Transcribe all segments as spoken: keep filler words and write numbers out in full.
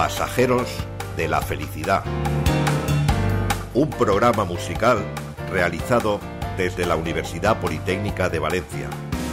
Pasajeros de la Felicidad. Un programa musical realizado desde la Universidad Politécnica de Valencia.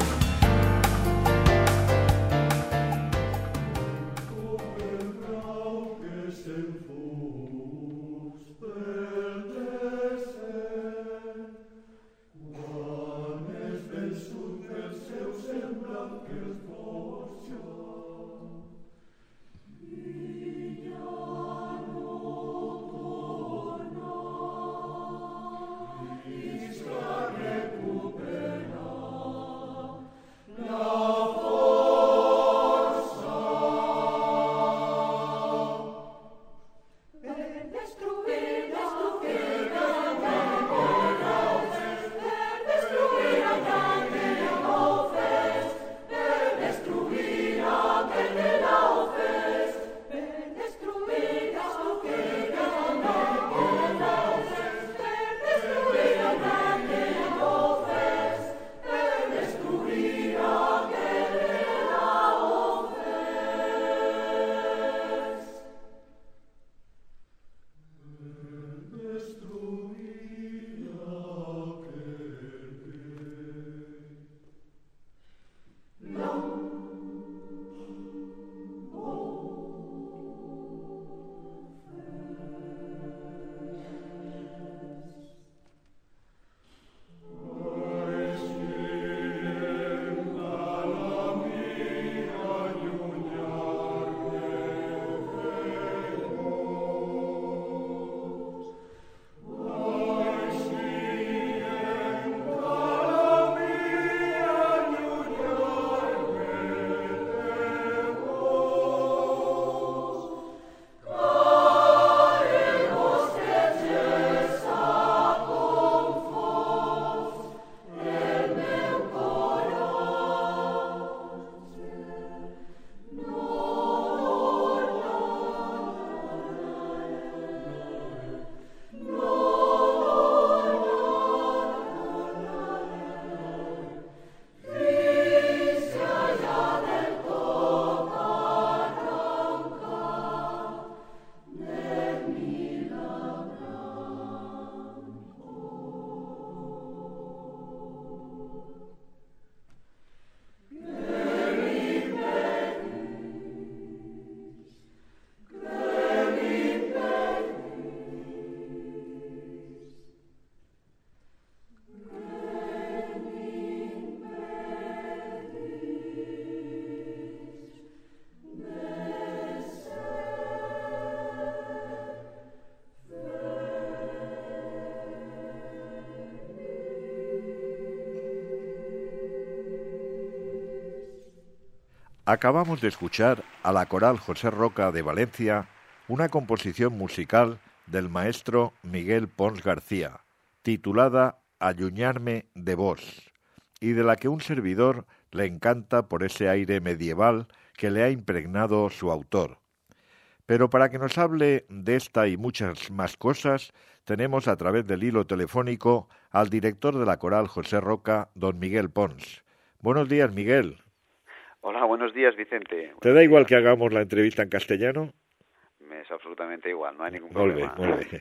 Acabamos de escuchar a la Coral José Roca de Valencia, una composición musical del maestro Miguel Pons García, titulada Alluñarme de vos, y de la que un servidor le encanta por ese aire medieval que le ha impregnado su autor. Pero para que nos hable de esta y muchas más cosas, tenemos a través del hilo telefónico al director de la Coral José Roca, don Miguel Pons. Buenos días, Miguel. Hola, buenos días, Vicente. ¿Te da igual que hagamos la entrevista en castellano? Me es absolutamente igual, no hay ningún Muy problema. bien, muy bien.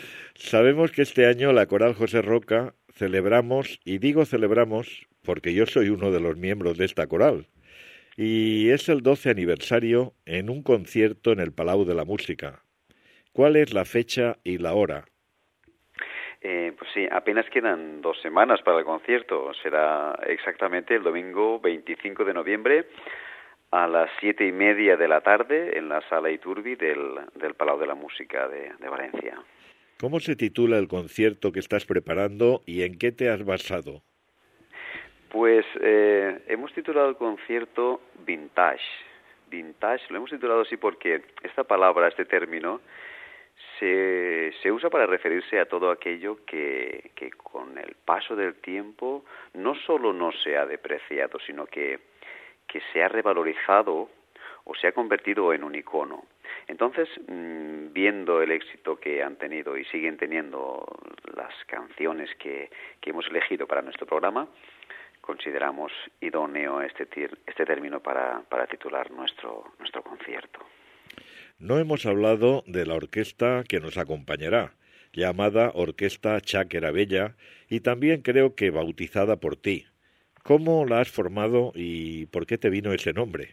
Sabemos que este año la Coral José Roca celebramos, y digo celebramos porque yo soy uno de los miembros de esta coral, y es el doce aniversario en un concierto en el Palau de la Música. ¿Cuál es la fecha y la hora? Eh, pues sí, apenas quedan dos semanas para el concierto. Será exactamente el domingo veinticinco de noviembre a las siete y media de la tarde en la Sala Iturbi del, del Palau de la Música de, de Valencia. ¿Cómo se titula el concierto que estás preparando y en qué te has basado? Pues eh, hemos titulado el concierto Vintage. Vintage, lo hemos titulado así porque esta palabra, este término, Se, se usa para referirse a todo aquello que, que con el paso del tiempo no solo no se ha depreciado, sino que, que se ha revalorizado o se ha convertido en un icono. Entonces, mmm, viendo el éxito que han tenido y siguen teniendo las canciones que, que hemos elegido para nuestro programa, consideramos idóneo este, tir, este término para, para titular nuestro, nuestro concierto. No hemos hablado de la orquesta que nos acompañará, llamada Orquesta Cháquera Bella, y también creo que bautizada por ti. ¿Cómo la has formado y por qué te vino ese nombre?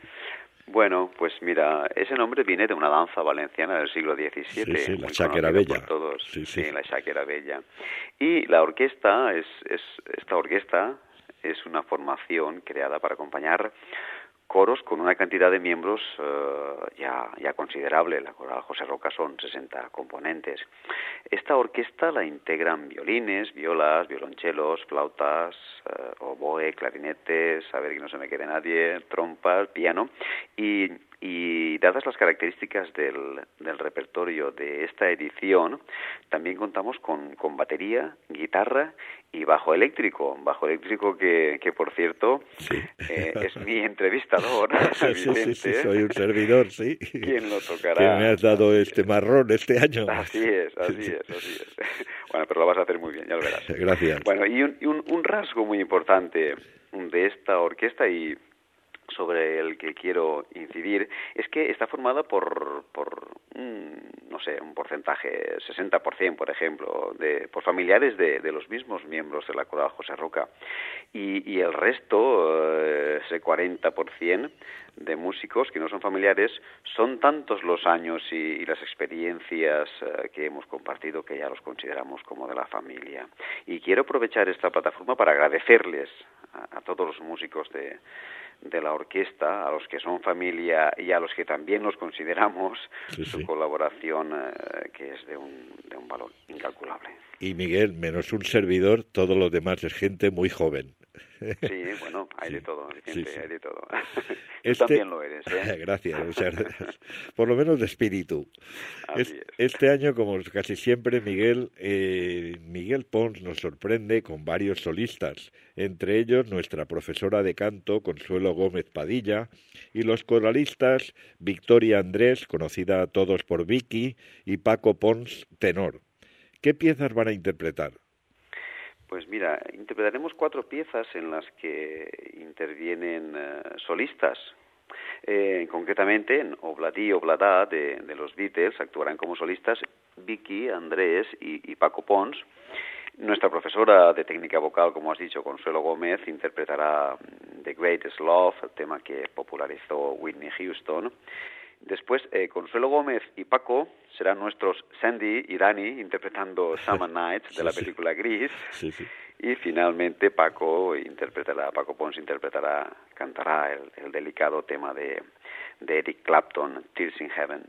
Bueno, pues mira, ese nombre viene de una danza valenciana del siglo diecisiete. Sí, sí, la muy Cháquera conocida Bella. por todos. Sí, sí. Sí, la Cháquera Bella. Y la orquesta, es, es esta orquesta es una formación creada para acompañar coros con una cantidad de miembros uh, ya, ya considerable. La coral José Roca son sesenta componentes. Esta orquesta la integran violines, violas, violonchelos, flautas, uh, oboe, clarinetes, a ver que no se me quede nadie, trompas, piano. Y, y dadas las características del, del repertorio de esta edición, también contamos con, con batería, guitarra y bajo eléctrico, bajo eléctrico que, que por cierto, sí. eh, es mi entrevistador, sí, sí, sí, soy un servidor, sí. ¿Quién lo tocará? Que me has dado este marrón este año. Así es, así es, así es. Bueno, pero lo vas a hacer muy bien, ya lo verás. Gracias. Bueno, y un, y un, un rasgo muy importante de esta orquesta y sobre el que quiero incidir es que está formada por, por un, no sé, un porcentaje, sesenta por ciento, por ejemplo, de, por familiares de, de los mismos miembros de la coral José Roca. Y, y el resto, eh, ese cuarenta por ciento de músicos que no son familiares, son tantos los años y, y las experiencias eh, que hemos compartido que ya los consideramos como de la familia. Y quiero aprovechar esta plataforma para agradecerles a, a todos los músicos de de la orquesta, a los que son familia y a los que también los consideramos, sí, su sí. colaboración eh, que es de un, de un valor incalculable. Y Miguel, menos un servidor, todos los demás es gente muy joven. Sí, bueno, hay sí. de todo, Vicente, sí, sí. hay de todo. Este... Tú también lo eres, ¿eh? Gracias, muchas gracias. Por lo menos de espíritu. Así es, es. Este año, como casi siempre, Miguel, eh, Miguel Pons nos sorprende con varios solistas, entre ellos nuestra profesora de canto, Consuelo Gómez Padilla, y los coralistas Victoria Andrés, conocida a todos por Vicky, y Paco Pons, tenor. ¿Qué piezas van a interpretar? Pues mira, interpretaremos cuatro piezas en las que intervienen uh, solistas. Eh, concretamente, en Obladí, Obladá, de, de los Beatles, actuarán como solistas Vicky, Andrés y, y Paco Pons. Nuestra profesora de técnica vocal, como has dicho, Consuelo Gómez, interpretará The Greatest Love, el tema que popularizó Whitney Houston. Después, eh, Consuelo Gómez y Paco serán nuestros Sandy y Dani interpretando Summer Nights de sí, la película Gris. Sí, sí. Y finalmente Paco interpretará, Paco Pons interpretará, cantará el, el delicado tema de, de Eric Clapton, Tears in Heaven.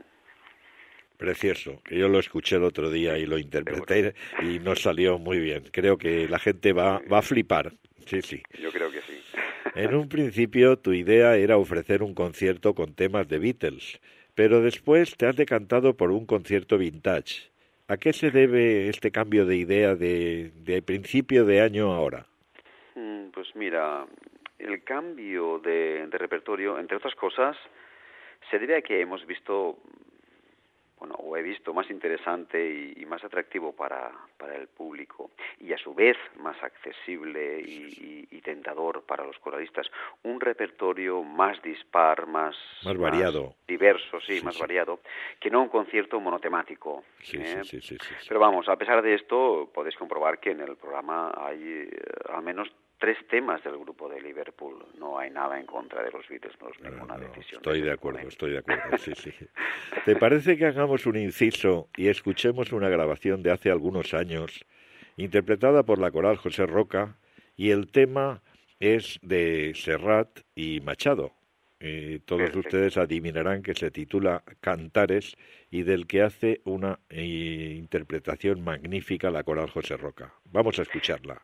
Precioso, que yo lo escuché el otro día y lo interpreté y nos salió muy bien. Creo que la gente va, va a flipar. Sí, sí. Yo creo que sí. En un principio tu idea era ofrecer un concierto con temas de Beatles, pero después te has decantado por un concierto vintage. ¿A qué se debe este cambio de idea de, de principio de año a ahora? Pues mira, el cambio de, de repertorio, entre otras cosas, se debe a que hemos visto, bueno, o he visto más interesante y, y más atractivo para, para el público y a su vez más accesible y, y, y tentador para los coralistas, un repertorio más dispar, más, más variado, más diverso, sí, sí más sí. variado, que no un concierto monotemático. Sí, ¿eh? sí, sí, sí, sí, sí. Pero vamos, a pesar de esto, podéis comprobar que en el programa hay eh, al menos tres temas del grupo de Liverpool. No hay nada en contra de los Beatles, no es ninguna no, no, decisión. Estoy de acuerdo, momento. estoy de acuerdo, sí, sí. ¿Te parece que hagamos un inciso y escuchemos una grabación de hace algunos años, interpretada por la coral José Roca, y el tema es de Serrat y Machado? Eh, todos Perfecto. Ustedes adivinarán que se titula Cantares y del que hace una eh, interpretación magnífica la coral José Roca. Vamos a escucharla.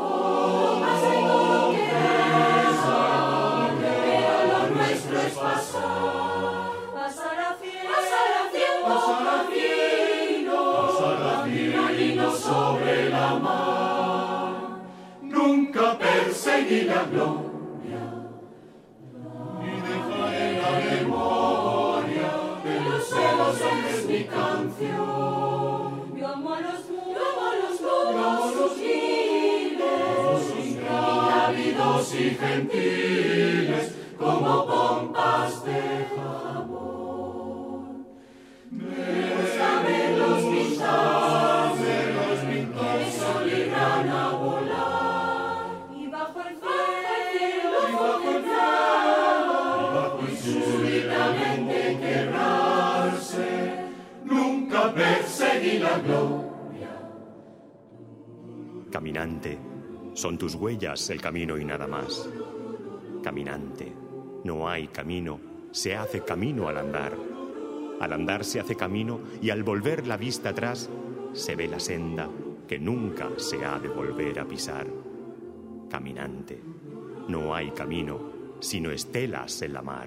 Sobre la mar, nunca perseguí la gloria, ni dejaré la memoria de los celos es mi canción. Yo amo a los muros, yo amo a los giles, ingrávidos y gentiles, como pompas de jabón. la gloria. Caminante, son tus huellas el camino y nada más. Caminante, no hay camino, se hace camino al andar. Al andar se hace camino y al volver la vista atrás se ve la senda que nunca se ha de volver a pisar. Caminante, no hay camino, sino estelas en la mar.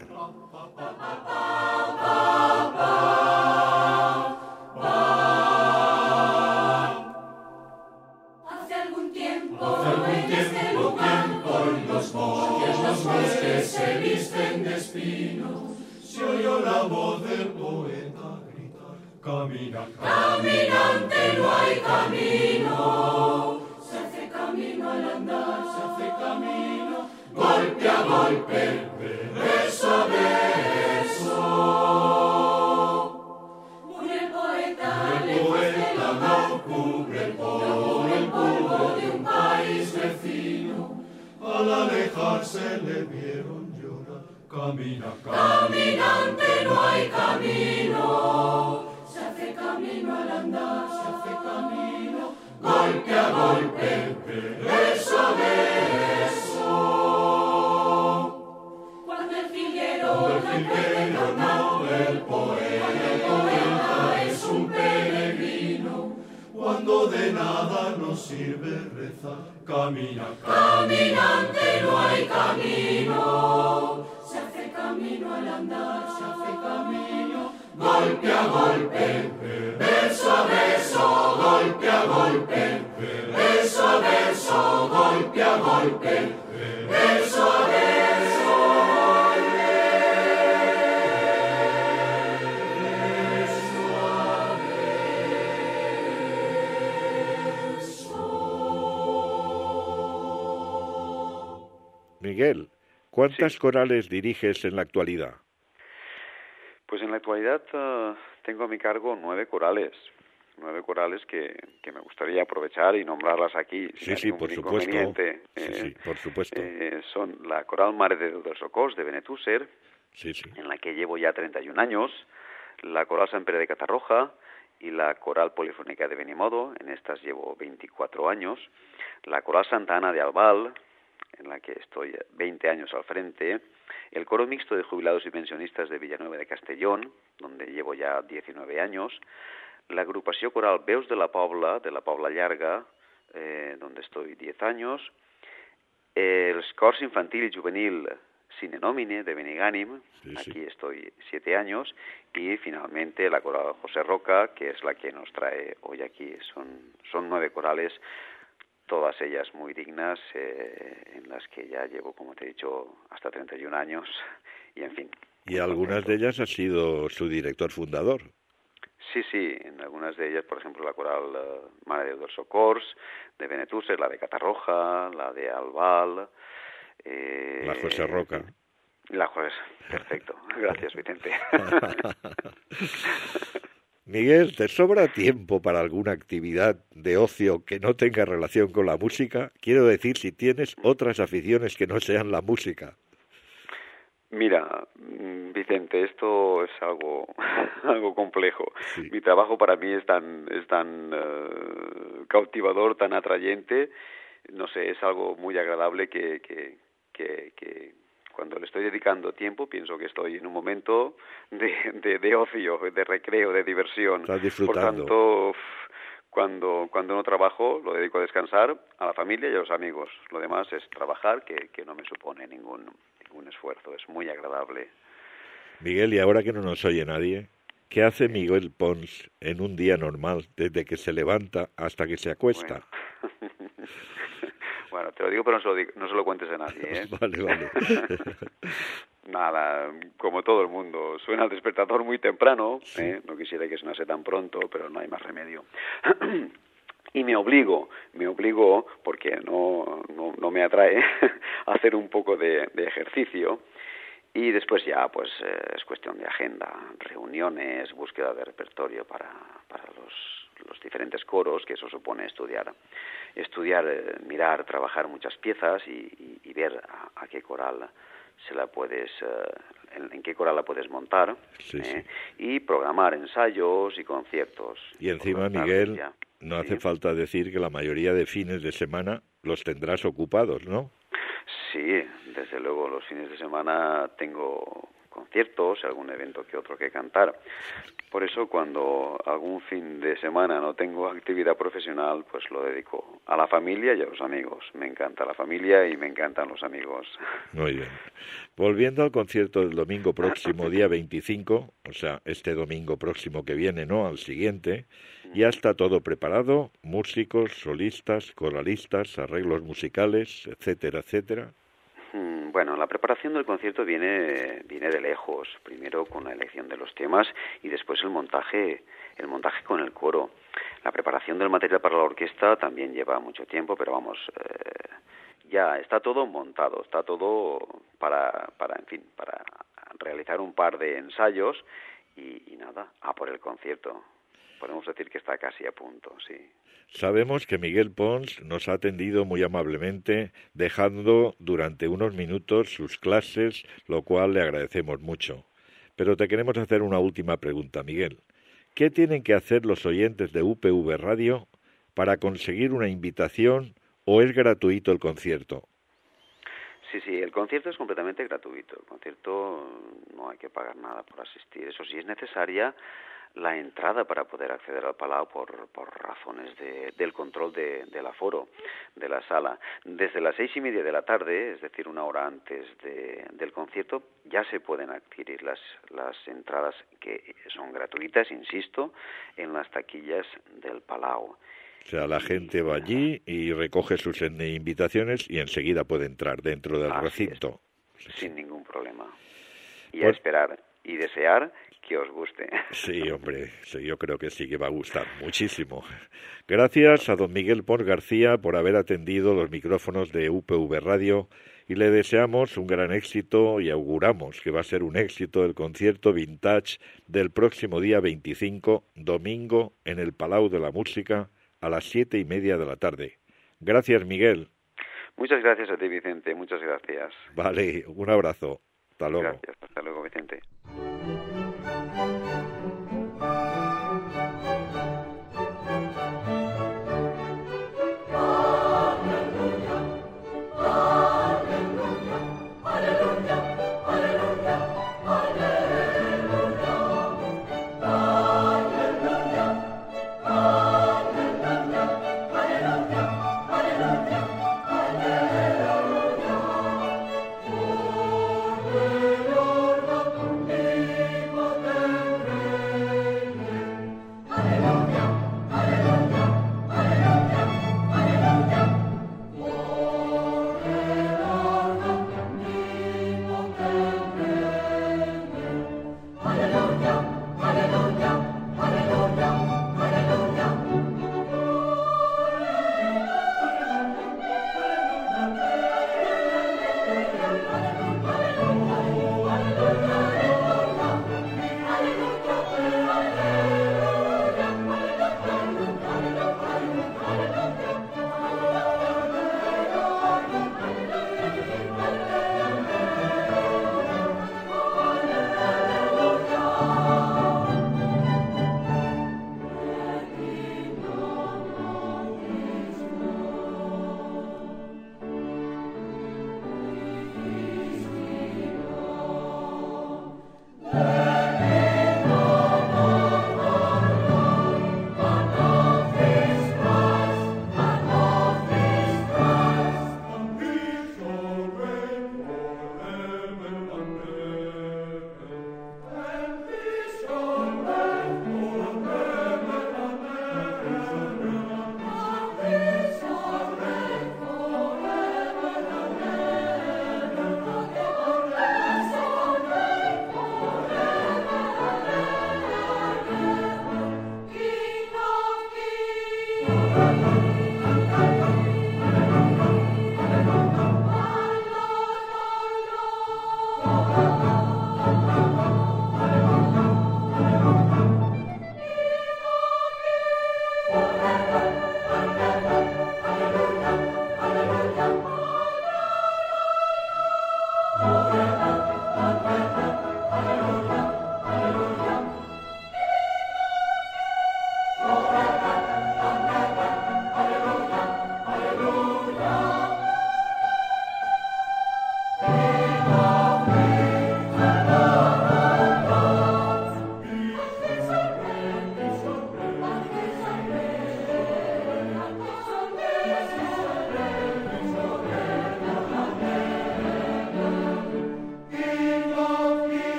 Hace algún tiempo, hace algún tiempo, tiempo en los bosques, los bosques se visten de espinos. Se oyó la voz del poeta gritar: camina, caminante, no hay camino. Se hace camino al andar, se hace camino, golpe a golpe, verso a verso. Murió el poeta, el poeta no cubre el polvo, el polvo de un país vecino. Al alejarse le vieron llorar. Camina, caminante, no hay camino. Se hace camino al andar, se hace camino, golpe a golpe, verso a verso. Cuando el jilguero, el jilguero no, el poeta, el poeta es un peregrino. Cuando de nada nos sirve rezar. Camina, caminante, no hay camino. Se hace camino al andar, se hace camino, golpe a golpe, verso a verso, golpe a golpe, verso a verso, golpe a golpe, verso a verso. Miguel, ¿cuántas Sí. corales diriges en la actualidad? Pues en la actualidad uh, tengo a mi cargo nueve corales, nueve corales que, que me gustaría aprovechar y nombrarlas aquí. Sí, sin sí, ningún por supuesto. inconveniente. Sí, Eh, sí, por supuesto. eh, son la Coral Mare de Déu dels Socors de Benetússer, Sí, sí. en la que llevo ya treinta y un años, la Coral Sant Pere de Catarroja y la Coral Polifónica de Benimodo, en estas llevo veinticuatro años, la Coral Santa Ana de Albal, en la que estoy veinte años al frente, el Coro Mixto de Jubilados y Pensionistas de Villanueva de Castellón, donde llevo ya diecinueve años, la agrupació coral Veus de la Pobla, de la Pobla Llarga, eh, donde estoy diez años, el Cors Infantil y Juvenil Sine Nomine de Benigànim, Sí, sí. aquí estoy siete años, y finalmente la coral José Roca, que es la que nos trae hoy aquí. Son, son nueve corales, todas ellas muy dignas, eh, en las que ya llevo, como te he dicho, hasta treinta y un años, y en fin. Y algunas de ellas has sido su director fundador. Sí, sí, en algunas de ellas, por ejemplo, la coral uh, Mare de Déu dels Socors, de Benetússer, la de Catarroja, la de Albal... Eh, La José Roca. La José, perfecto. Gracias, Vicente. Miguel, ¿te sobra tiempo para alguna actividad de ocio que no tenga relación con la música? Quiero decir, si tienes otras aficiones que no sean la música. Mira, Vicente, esto es algo algo complejo. Sí. Mi trabajo para mí es tan es tan uh, cautivador, tan atrayente. No sé, es algo muy agradable que, que, que, que cuando le estoy dedicando tiempo pienso que estoy en un momento de, de, de ocio, de recreo, de diversión. Estás disfrutando. Por tanto, cuando cuando no trabajo lo dedico a descansar, a la familia y a los amigos. Lo demás es trabajar, que, que no me supone ningún ningún esfuerzo. Es muy agradable. Miguel, y ahora que no nos oye nadie, ¿qué hace Miguel Pons en un día normal, desde que se levanta hasta que se acuesta? Bueno, bueno te lo digo, pero no se lo, digo, no se lo cuentes a nadie, ¿eh? Vale, vale. Nada, como todo el mundo, suena el despertador muy temprano, ¿eh? No quisiera que sonase tan pronto, pero no hay más remedio. Y me obligo, me obligo, porque no, no, no me atrae, a hacer un poco de, de ejercicio. Y después ya, pues, eh, es cuestión de agenda, reuniones, búsqueda de repertorio para, para los, los diferentes coros, que eso supone estudiar, estudiar, eh, mirar, trabajar muchas piezas y, y, y ver a, a qué coral se la puedes, uh, en, en qué coral la puedes montar, sí, ¿eh? sí. y programar ensayos y conciertos. Y encima, Miguel, ya. no ¿sí? hace falta decir que la mayoría de fines de semana los tendrás ocupados, ¿no? Sí, desde luego, los fines de semana tengo conciertos, algún evento que otro que cantar. Por eso, cuando algún fin de semana no tengo actividad profesional, pues lo dedico a la familia y a los amigos. Me encanta la familia y me encantan los amigos. Muy bien. Volviendo al concierto del domingo próximo, día veinticinco, o sea, este domingo próximo que viene, ¿no?, al siguiente, ya está todo preparado, músicos, solistas, coralistas, arreglos musicales, etcétera, etcétera. Bueno, la preparación del concierto viene viene de lejos. Primero con la elección de los temas y después el montaje el montaje con el coro. La preparación del material para la orquesta también lleva mucho tiempo, pero vamos, eh, ya está todo montado, está todo para para en fin, para realizar un par de ensayos y, y nada, a por el concierto. Podemos decir que está casi a punto, sí. Sabemos que Miguel Pons nos ha atendido muy amablemente, dejando durante unos minutos sus clases, lo cual le agradecemos mucho. Pero te queremos hacer una última pregunta, Miguel. ¿Qué tienen que hacer los oyentes de U P V Radio para conseguir una invitación o es gratuito el concierto? Sí, sí, el concierto es completamente gratuito. El concierto no hay que pagar nada por asistir. Eso sí, es necesaria la entrada para poder acceder al Palau por, por razones de, del control de, del aforo de la sala. Desde las seis y media de la tarde, es decir, una hora antes de, del concierto, ya se pueden adquirir las, las entradas que son gratuitas, insisto, en las taquillas del Palau. O sea, la gente va allí y recoge sus invitaciones y enseguida puede entrar dentro del Así recinto. Es, sin ningún problema. Y pues, a esperar y desear que os guste. Sí, hombre, sí, yo creo que sí que va a gustar muchísimo. Gracias a don Miguel Pons García por haber atendido los micrófonos de U P V Radio y le deseamos un gran éxito y auguramos que va a ser un éxito el concierto Vintage del próximo día veinticinco, domingo, en el Palau de la Música a las siete y media de la tarde. Gracias, Miguel. Muchas gracias a ti, Vicente, muchas gracias. Vale, un abrazo. Hasta luego. Gracias, hasta luego, Vicente.